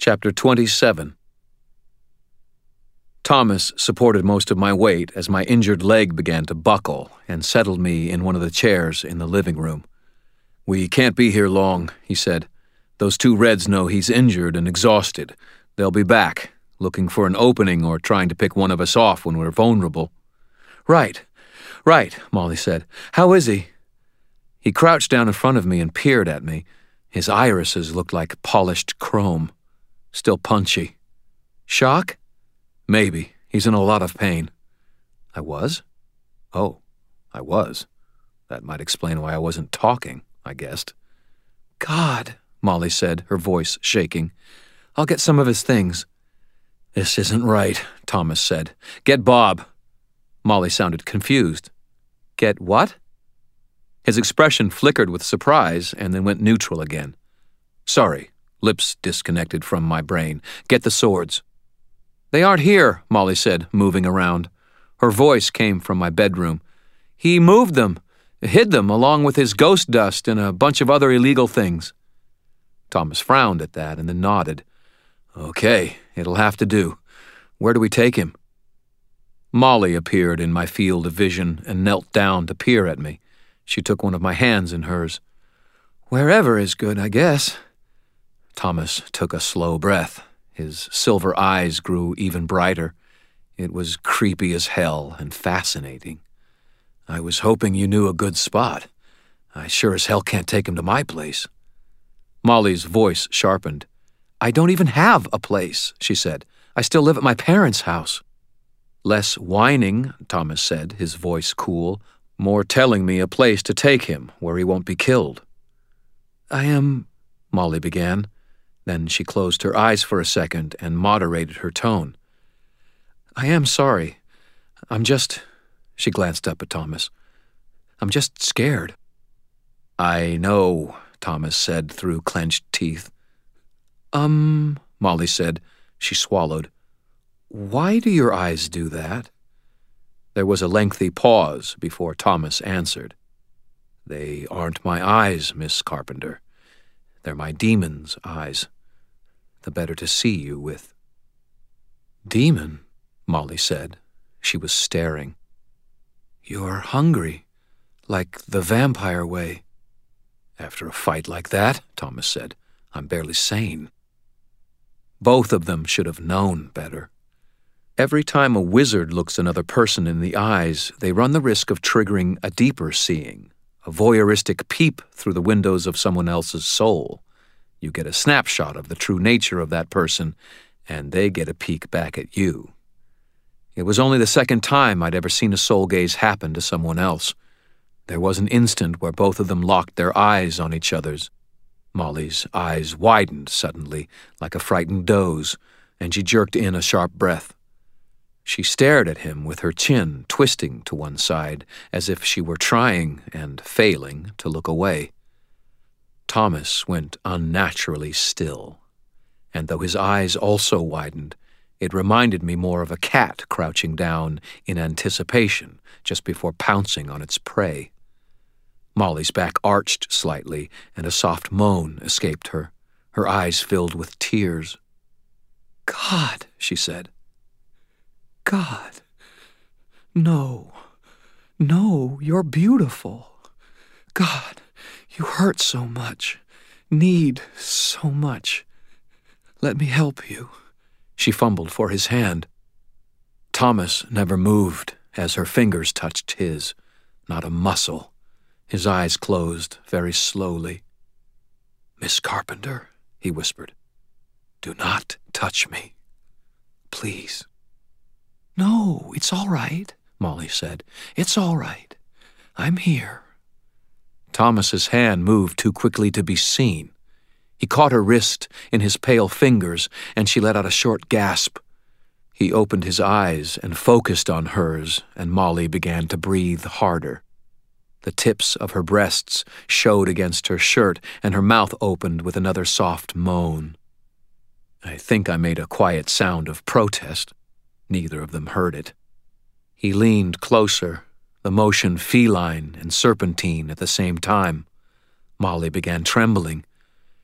Chapter 27. Thomas supported most of my weight as my injured leg began to buckle and settled me in one of the chairs in the living room. "We can't be here long," he said. "Those two Reds know he's injured and exhausted. They'll be back, looking for an opening or trying to pick one of us off when we're vulnerable." Right, Molly said. "How is he?" He crouched down in front of me and peered at me. His irises looked like polished chrome. Still punchy. "Shock?" "Maybe. He's in a lot of pain." I was? Oh, I was. That might explain why I wasn't talking, I guessed. "God," Molly said, her voice shaking. "I'll get some of his things." "This isn't right," Thomas said. "Get Bob." Molly sounded confused. "Get what?" His expression flickered with surprise and then went neutral again. "Sorry." Lips disconnected from my brain. "Get the swords." "They aren't here," Molly said, moving around. Her voice came from my bedroom. "He moved them, hid them along with his ghost dust and a bunch of other illegal things." Thomas frowned at that and then nodded. "Okay, it'll have to do. Where do we take him?" Molly appeared in my field of vision and knelt down to peer at me. She took one of my hands in hers. "Wherever is good, I guess." Thomas took a slow breath. His silver eyes grew even brighter. It was creepy as hell and fascinating. "I was hoping you knew a good spot. I sure as hell can't take him to my place." Molly's voice sharpened. "I don't even have a place," she said. "I still live at my parents' house." "Less whining," Thomas said, his voice cool. "More telling me a place to take him where he won't be killed." "I am," Molly began. Then she closed her eyes for a second and moderated her tone. "I am sorry. I'm just—" She glanced up at Thomas. "I'm just scared." "I know," Thomas said through clenched teeth. Molly said. She swallowed. "Why do your eyes do that?" There was a lengthy pause before Thomas answered. "They aren't my eyes, Miss Carpenter. They're my demon's eyes. The better to see you with." "Demon?" Molly said. She was staring. "You're hungry, like the vampire way." "After a fight like that," Thomas said, "I'm barely sane." Both of them should have known better. Every time a wizard looks another person in the eyes, they run the risk of triggering a deeper seeing, a voyeuristic peep through the windows of someone else's soul. You get a snapshot of the true nature of that person, and they get a peek back at you. It was only the second time I'd ever seen a soul gaze happen to someone else. There was an instant where both of them locked their eyes on each other's. Molly's eyes widened suddenly, like a frightened doe, and she jerked in a sharp breath. She stared at him with her chin twisting to one side, as if she were trying, and failing, to look away. Thomas went unnaturally still, and though his eyes also widened, it reminded me more of a cat crouching down in anticipation just before pouncing on its prey. Molly's back arched slightly, and a soft moan escaped her. Her eyes filled with tears. "God," she said. "God. No, you're beautiful. God, you hurt so much, need so much. Let me help you." She fumbled for his hand. Thomas never moved as her fingers touched his, not a muscle. His eyes closed very slowly. "Miss Carpenter," he whispered, "do not touch me. Please." "No, it's all right," Molly said. "It's all right. I'm here." Thomas's hand moved too quickly to be seen. He caught her wrist in his pale fingers, and she let out a short gasp. He opened his eyes and focused on hers, and Molly began to breathe harder. The tips of her breasts showed against her shirt, and her mouth opened with another soft moan. I think I made a quiet sound of protest. Neither of them heard it. He leaned closer, the motion feline and serpentine at the same time. Molly began trembling.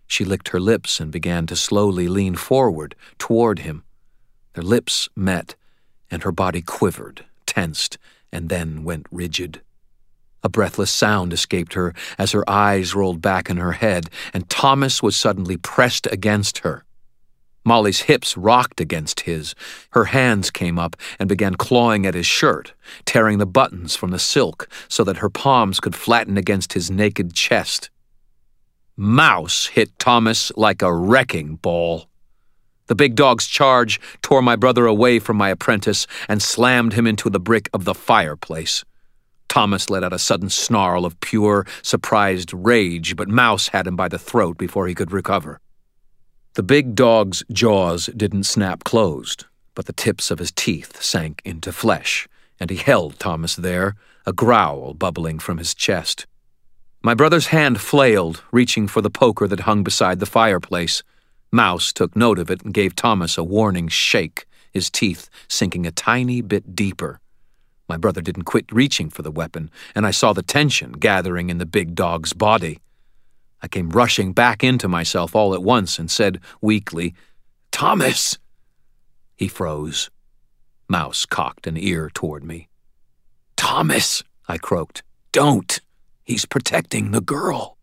She licked her lips and began to slowly lean forward toward him. Their lips met, and her body quivered, tensed, and then went rigid. A breathless sound escaped her as her eyes rolled back in her head, and Thomas was suddenly pressed against her. Molly's hips rocked against his. Her hands came up and began clawing at his shirt, tearing the buttons from the silk so that her palms could flatten against his naked chest. Mouse hit Thomas like a wrecking ball. The big dog's charge tore my brother away from my apprentice and slammed him into the brick of the fireplace. Thomas let out a sudden snarl of pure, surprised rage, but Mouse had him by the throat before he could recover. The big dog's jaws didn't snap closed, but the tips of his teeth sank into flesh, and he held Thomas there, a growl bubbling from his chest. My brother's hand flailed, reaching for the poker that hung beside the fireplace. Mouse took note of it and gave Thomas a warning shake, his teeth sinking a tiny bit deeper. My brother didn't quit reaching for the weapon, and I saw the tension gathering in the big dog's body. I came rushing back into myself all at once and said weakly, "Thomas!" He froze. Mouse cocked an ear toward me. "Thomas!" I croaked. "Don't! He's protecting the girl."